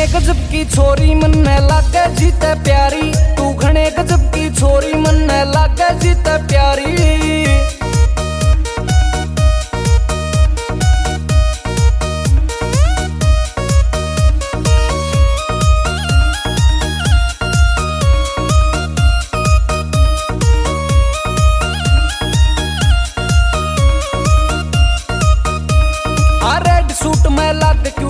गजब की छोरी मन लागे जीते प्यारी, तू घने गजब की छोरी मन